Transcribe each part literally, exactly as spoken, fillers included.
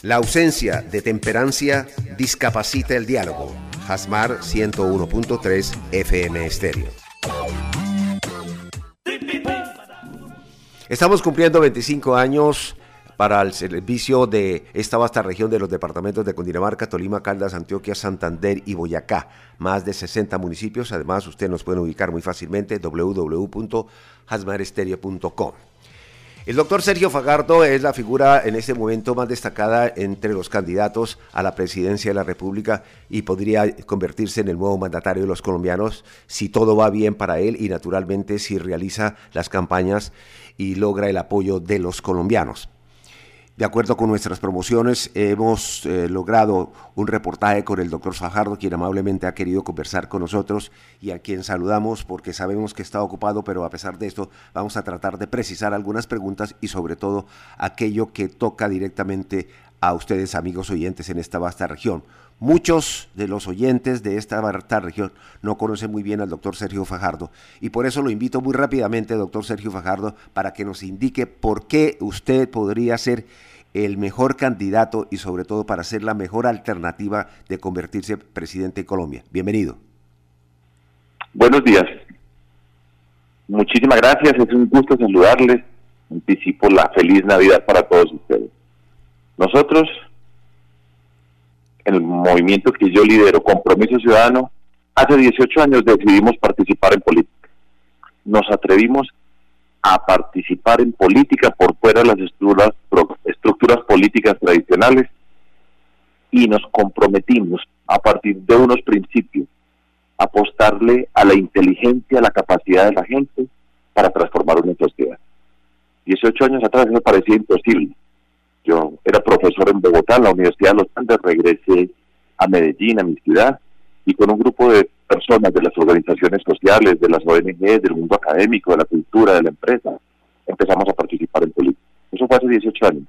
La ausencia de temperancia discapacita el diálogo. Hasmar ciento uno punto tres F M Estéreo. Estamos cumpliendo veinticinco años para el servicio de esta vasta región de los departamentos de Cundinamarca, Tolima, Caldas, Antioquia, Santander y Boyacá. Más de sesenta municipios. Además, usted nos puede ubicar muy fácilmente doble u doble u doble u punto hasmar estéreo punto com. El doctor Sergio Fajardo es la figura en este momento más destacada entre los candidatos a la presidencia de la República y podría convertirse en el nuevo mandatario de los colombianos si todo va bien para él y naturalmente si realiza las campañas y logra el apoyo de los colombianos. De acuerdo con nuestras promociones, hemos eh, logrado un reportaje con el doctor Fajardo, quien amablemente ha querido conversar con nosotros y a quien saludamos porque sabemos que está ocupado, pero a pesar de esto vamos a tratar de precisar algunas preguntas y sobre todo aquello que toca directamente a ustedes, amigos oyentes, en esta vasta región. Muchos de los oyentes de esta vasta región no conocen muy bien al doctor Sergio Fajardo y por eso lo invito muy rápidamente, doctor Sergio Fajardo, para que nos indique por qué usted podría ser el mejor candidato y sobre todo para ser la mejor alternativa de convertirse presidente de Colombia. Bienvenido. Buenos días. Muchísimas gracias, es un gusto saludarles. Anticipo la feliz Navidad para todos ustedes. Nosotros, en el movimiento que yo lidero, Compromiso Ciudadano, hace dieciocho años decidimos participar en política. Nos atrevimos a participar en política por fuera de las estructuras, estructuras políticas tradicionales y nos comprometimos a partir de unos principios, apostarle a la inteligencia, a la capacidad de la gente para transformar una sociedad. dieciocho años atrás me parecía imposible. Yo era profesor en Bogotá, en la Universidad de los Andes, regresé a Medellín, a mi ciudad, y con un grupo de personas de las organizaciones sociales, de las O N G, del mundo académico, de la cultura, de la empresa, empezamos a participar en política. Eso fue hace dieciocho años.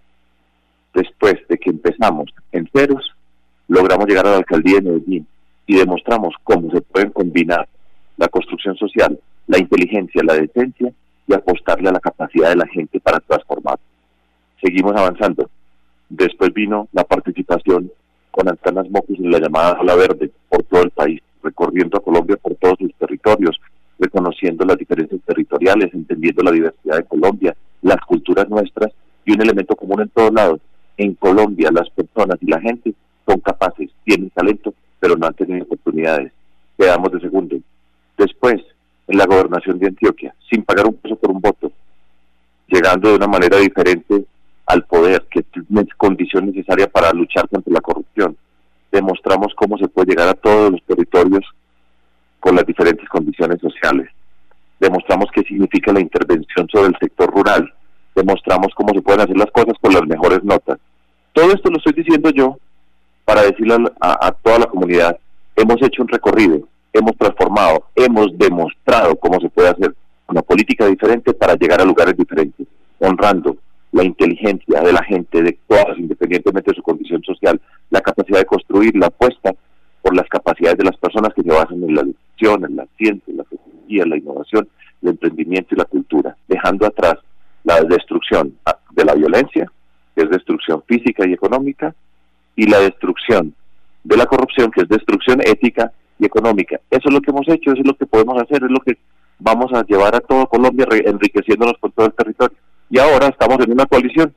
Después de que empezamos en ceros, logramos llegar a la alcaldía de Medellín y demostramos cómo se pueden combinar la construcción social, la inteligencia, la decencia y apostarle a la capacidad de la gente para transformar. Seguimos avanzando. Después vino la participación con Antanas Mocus en la llamada Ola Verde por todo el país, recorriendo a Colombia por todos sus territorios, reconociendo las diferencias territoriales, entendiendo la diversidad de Colombia, las culturas nuestras y un elemento común en todos lados. En Colombia las personas y la gente son capaces, tienen talento, pero no han tenido oportunidades. Quedamos de segundo. Después, en la gobernación de Antioquia, sin pagar un peso por un voto, llegando de una manera diferente al poder, que es una condición necesaria para luchar contra la corrupción. Demostramos cómo se puede llegar a todos los territorios con las diferentes condiciones sociales. Demostramos qué significa la intervención sobre el sector rural. Demostramos cómo se pueden hacer las cosas con las mejores notas. Todo esto lo estoy diciendo yo para decirle a, a toda la comunidad, hemos hecho un recorrido, hemos transformado, hemos demostrado cómo se puede hacer una política diferente para llegar a lugares diferentes, honrando la inteligencia de la gente, de todas, independientemente de su condición social, la capacidad de construir, la apuesta por las capacidades de las personas que se basan en la educación, en la ciencia, en la tecnología, la innovación, el emprendimiento y la cultura, dejando atrás la destrucción de la violencia, que es destrucción física y económica, y la destrucción de la corrupción, que es destrucción ética y económica. Eso es lo que hemos hecho, eso es lo que podemos hacer, es lo que vamos a llevar a todo Colombia, enriqueciéndonos con todo el territorio. Y ahora estamos en una coalición.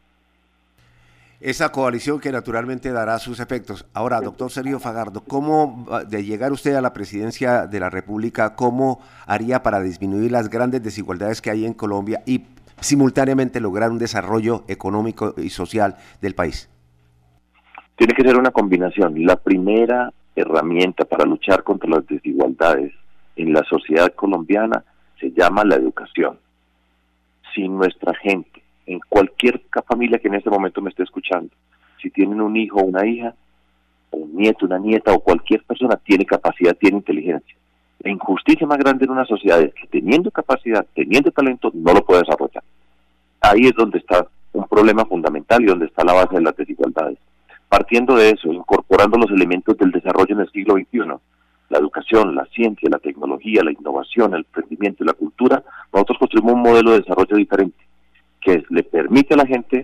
Esa coalición que naturalmente dará sus efectos. Ahora, doctor Sergio Fajardo, ¿cómo, de llegar usted a la presidencia de la República, cómo haría para disminuir las grandes desigualdades que hay en Colombia y simultáneamente lograr un desarrollo económico y social del país? Tiene que ser una combinación. La primera herramienta para luchar contra las desigualdades en la sociedad colombiana se llama la educación. Si nuestra gente, en cualquier familia que en este momento me esté escuchando, si tienen un hijo o una hija, o un nieto, una nieta, o cualquier persona tiene capacidad, tiene inteligencia. La injusticia más grande en una sociedad es que teniendo capacidad, teniendo talento, no lo puede desarrollar. Ahí es donde está un problema fundamental y donde está la base de las desigualdades. Partiendo de eso, incorporando los elementos del desarrollo en el siglo veintiuno, la educación, la ciencia, la tecnología, la innovación, el emprendimiento y la cultura, nosotros construimos un modelo de desarrollo diferente, que le permite a la gente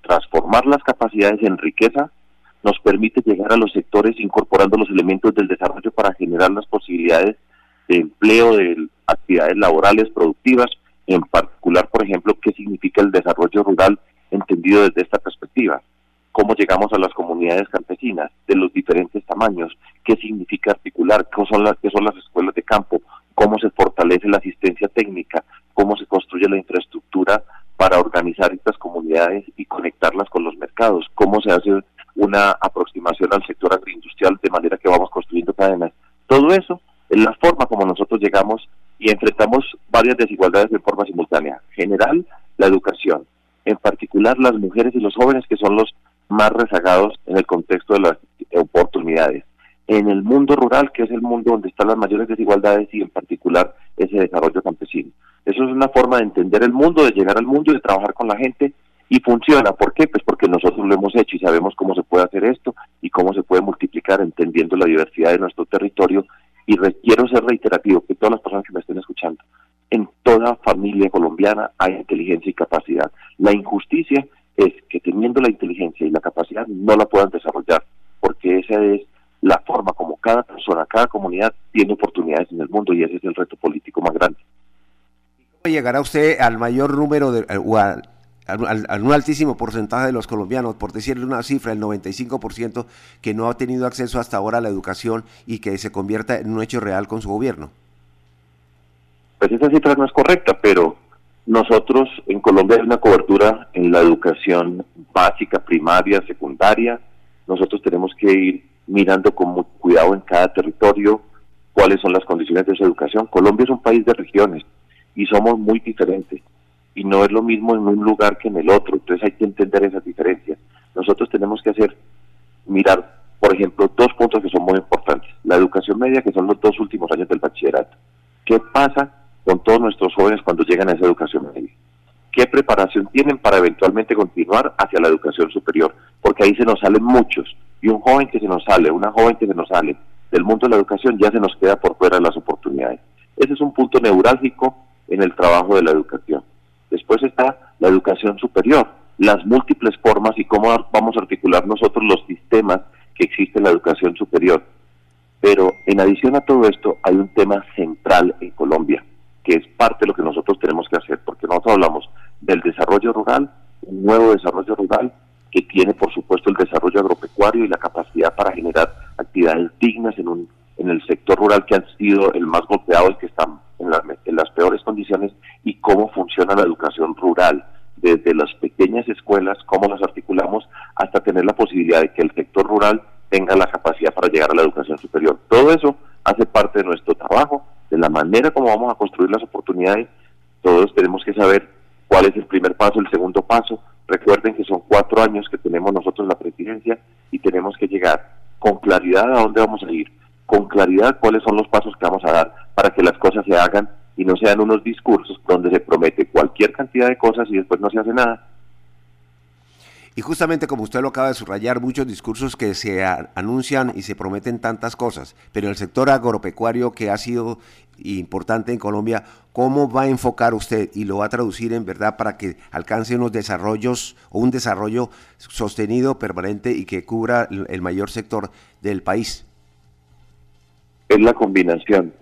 transformar las capacidades en riqueza, nos permite llegar a los sectores incorporando los elementos del desarrollo para generar las posibilidades de empleo, de actividades laborales productivas, en particular, por ejemplo, qué significa el desarrollo rural entendido desde esta perspectiva, cómo llegamos a las comunidades campesinas de los diferentes tamaños, qué significa articular, qué son las, qué son las escuelas de campo, cómo se fortalece la asistencia técnica, cómo se construye la infraestructura para organizar estas comunidades y conectarlas con los mercados, cómo se hace una aproximación al sector agroindustrial de manera que vamos construyendo cadenas. Todo eso es la forma como nosotros llegamos y enfrentamos varias desigualdades de forma simultánea. General, la educación, en particular las mujeres y los jóvenes, que son los más rezagados en el contexto de las oportunidades. En el mundo rural, que es el mundo donde están las mayores desigualdades, y en particular ese desarrollo campesino. Eso es una forma de entender el mundo, de llegar al mundo y de trabajar con la gente, y funciona. ¿Por qué? Pues porque nosotros lo hemos hecho y sabemos cómo se puede hacer esto y cómo se puede multiplicar entendiendo la diversidad de nuestro territorio. Y quiero ser reiterativo, que todas las personas que me estén escuchando, en toda familia colombiana hay inteligencia y capacidad. La injusticia es que teniendo la inteligencia y la capacidad no la puedan desarrollar, porque esa es la forma como cada persona, cada comunidad tiene oportunidades en el mundo, y ese es el reto político más grande. ¿Cómo llegará usted al mayor número de, o al, al, al un altísimo porcentaje de los colombianos, por decirle una cifra, el noventa y cinco por ciento, que no ha tenido acceso hasta ahora a la educación y que se convierta en un hecho real con su gobierno? Pues esa cifra no es correcta, pero nosotros en Colombia hay una cobertura en la educación básica, primaria, secundaria. Nosotros tenemos que ir mirando con mucho cuidado en cada territorio cuáles son las condiciones de esa educación. Colombia es un país de regiones y somos muy diferentes, y no es lo mismo en un lugar que en el otro, entonces hay que entender esas diferencias. Nosotros tenemos que hacer, mirar, por ejemplo, dos puntos que son muy importantes. La educación media, que son los dos últimos años del bachillerato. ¿Qué pasa con todos nuestros jóvenes cuando llegan a esa educación media? ¿Qué preparación tienen para eventualmente continuar hacia la educación superior? Porque ahí se nos salen muchos, y un joven que se nos sale, una joven que se nos sale del mundo de la educación ya se nos queda por fuera de las oportunidades. Ese es un punto neurálgico en el trabajo de la educación. Después está la educación superior, las múltiples formas y cómo vamos a articular nosotros los sistemas que existen en la educación superior. Pero en adición a todo esto hay un tema central en Colombia, que es parte de lo que nosotros tenemos que hacer, porque nosotros hablamos del desarrollo rural, un nuevo desarrollo rural que tiene por supuesto el desarrollo agropecuario y la capacidad para generar actividades dignas en un en el sector rural, que han sido el más golpeado y que están en, la, en las peores condiciones, y cómo funciona la educación rural, desde las pequeñas escuelas, cómo las articulamos, hasta tener la posibilidad de que el sector rural tenga la capacidad para llegar a la educación superior. Todo eso hace parte de nuestro trabajo, de la manera como vamos a construir las oportunidades. Todos tenemos que saber cuál es el primer paso, el segundo paso. Recuerden que son cuatro años que tenemos nosotros la presidencia y tenemos que llegar con claridad a dónde vamos a ir, con claridad cuáles son los pasos que vamos a dar para que las cosas se hagan y no sean unos discursos donde se promete cualquier cantidad de cosas y después no se hace nada. Y justamente como usted lo acaba de subrayar, muchos discursos que se a, anuncian y se prometen tantas cosas, pero el sector agropecuario, que ha sido importante en Colombia, ¿cómo va a enfocar usted y lo va a traducir en verdad para que alcance unos desarrollos o un desarrollo sostenido, permanente y que cubra el, el mayor sector del país? Es la combinación